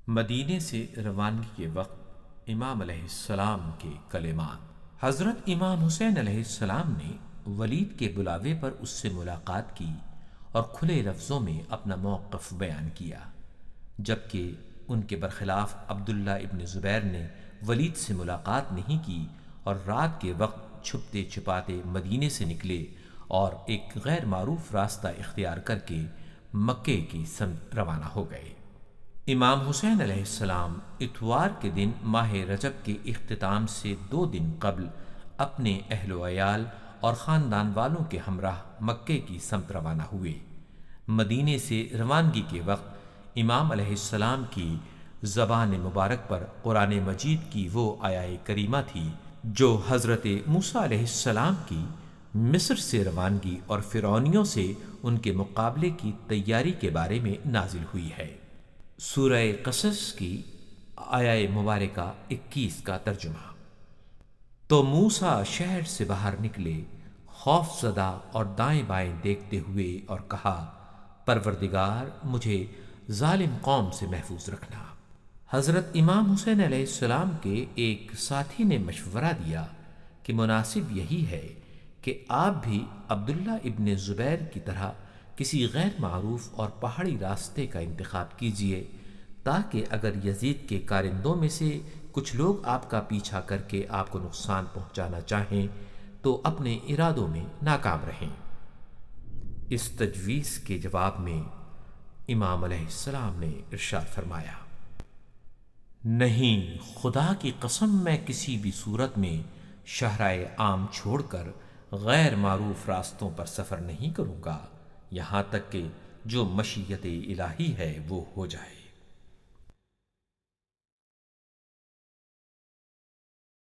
مدینے سے روانگی کے وقت امام علیہ السلام کے کلمات۔ حضرت امام حسین علیہ السلام نے ولید کے بلاوے پر اس سے ملاقات کی اور کھلے لفظوں میں اپنا موقف بیان کیا، جبکہ ان کے برخلاف عبداللہ ابن زبیر نے ولید سے ملاقات نہیں کی اور رات کے وقت چھپتے چھپاتے مدینے سے نکلے اور ایک غیر معروف راستہ اختیار کر کے مکے کی سمت روانہ ہو گئے۔ امام حسین علیہ السلام اتوار کے دن ماہ رجب کے اختتام سے 2 دن قبل اپنے اہل و عیال اور خاندان والوں کے ہمراہ مکے کی سمت روانہ ہوئے۔ مدینے سے روانگی کے وقت امام علیہ السلام کی زبان مبارک پر قرآن مجید کی وہ آیہ کریمہ تھی جو حضرت موسیٰ علیہ السلام کی مصر سے روانگی اور فرعونیوں سے ان کے مقابلے کی تیاری کے بارے میں نازل ہوئی ہے۔ سورہ قصص کی آیہ مبارکہ 21 کا ترجمہ۔ تو موسیٰ شہر سے باہر نکلے خوف زدہ اور دائیں بائیں دیکھتے ہوئے اور کہا، پروردگار مجھے ظالم قوم سے محفوظ رکھنا۔ حضرت امام حسین علیہ السلام کے ایک ساتھی نے مشورہ دیا کہ مناسب یہی ہے کہ آپ بھی عبداللہ ابن زبیر کی طرح کسی غیر معروف اور پہاڑی راستے کا انتخاب کیجیے، تاکہ اگر یزید کے کارندوں میں سے کچھ لوگ آپ کا پیچھا کر کے آپ کو نقصان پہنچانا چاہیں تو اپنے ارادوں میں ناکام رہیں۔ اس تجویز کے جواب میں امام علیہ السلام نے ارشاد فرمایا، نہیں، خدا کی قسم میں کسی بھی صورت میں شہرائے عام چھوڑ کر غیر معروف راستوں پر سفر نہیں کروں گا، یہاں تک کہ جو مشیت الہی ہے وہ ہو جائے۔